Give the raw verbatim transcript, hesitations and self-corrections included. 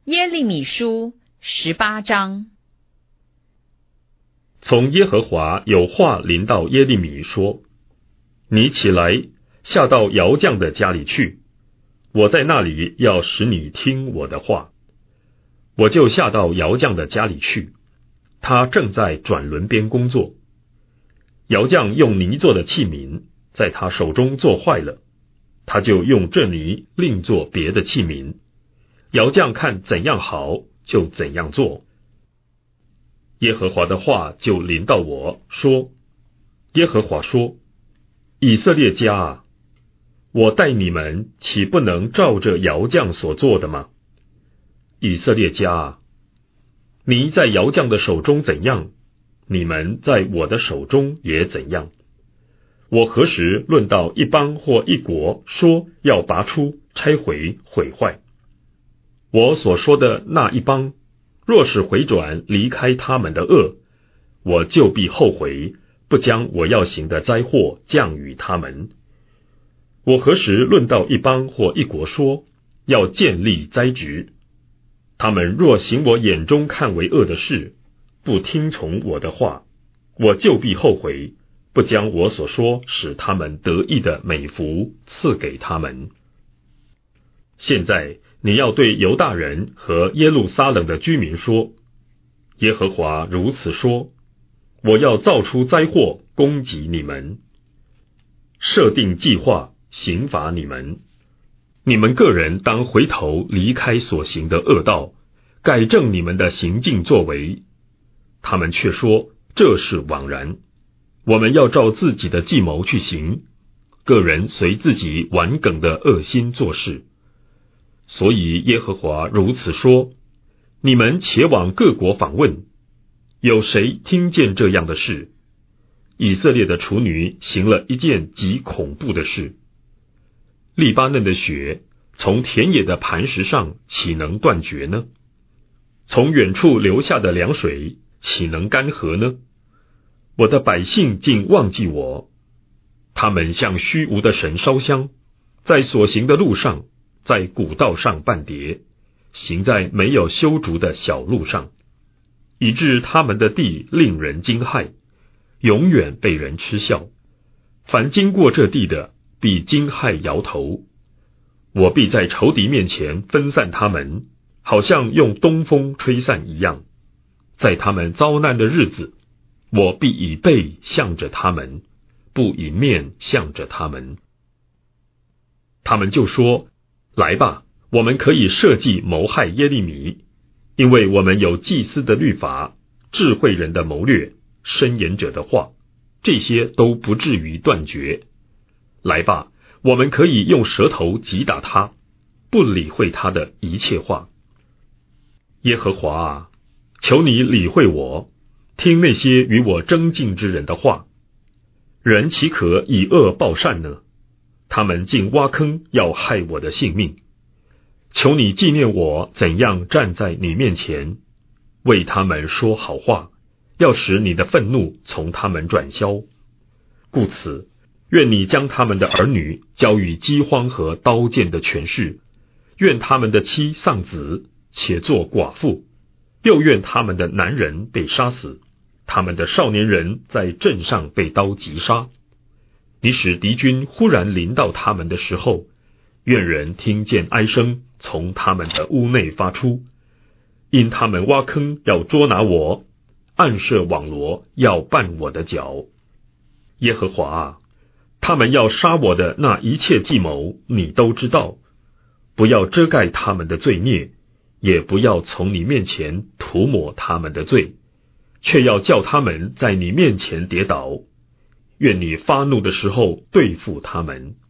耶利米书十八章。 从耶和华有话临到耶利米说：你起来，下到窑匠的家里去，我在那里要使你听我的话。我就下到窑匠的家里去，他正在转轮边工作。窑匠用泥做的器皿在他手中做坏了，他就用这泥另做别的器皿。窑匠看怎样好，就怎样做。耶和华的话就临到我说：耶和华说，以色列家啊，我待你们岂不能照着窑匠所做的吗？以色列家啊，你在窑匠的手中怎样，你们在我的手中也怎样。我何时论到一邦或一国，说要拔出、拆毁、毁坏？我所说的那一邦，若是回转离开他们的恶，我就必后悔，不将我要行的灾祸降与他们。我何时论到一邦或一国，说要建立栽植？他们若行我眼中看为恶的事，不听从我的话，我就必后悔，不将我所说使他们得益的美福赐给他们。现在你要对犹大人和耶路撒冷的居民说：耶和华如此说，我要造出灾祸攻击你们，设定计划刑罚你们。你们个人当回头离开所行的恶道，改正你们的行径作为。他们却说这是枉然，我们要照自己的计谋去行，个人随自己顽梗的恶心做事。所以耶和华如此说：你们且往各国访问，有谁听见这样的事？以色列的处女行了一件极恐怖的事。利巴嫩的雪从田野的磐石上岂能断绝呢？从远处流下的凉水岂能干涸呢？我的百姓竟忘记我，他们向虚无的神烧香，在所行的路上，在古道上半跌，行在没有修筑的小路上，以致他们的地令人惊骇，永远被人嗤笑。凡经过这地的，必惊骇摇头。我必在仇敌面前分散他们，好像用东风吹散一样。在他们遭难的日子，我必以背向着他们，不以面向着他们。他们就说：来吧，我们可以设计谋害耶利米，因为我们有祭司的律法、智慧人的谋略、申言者的话，这些都不至于断绝。来吧，我们可以用舌头击打他，不理会他的一切话。耶和华啊，求你理会我，听那些与我争竞之人的话。人岂可以恶报善呢？他们竟挖坑要害我的性命。求你纪念我怎样站在你面前，为他们说好话，要使你的愤怒从他们转消。故此，愿你将他们的儿女交与饥荒和刀剑的权势，愿他们的妻丧子，且做寡妇，又愿他们的男人被杀死，他们的少年人在阵上被刀击杀。你使敌军忽然临到他们的时候，愿人听见哀声从他们的屋内发出，因他们挖坑要捉拿我，暗设网罗要绊我的脚。耶和华啊，他们要杀我的那一切计谋，你都知道。不要遮盖他们的罪孽，也不要从你面前涂抹他们的罪，却要叫他们在你面前跌倒。愿你发怒的时候对付他们。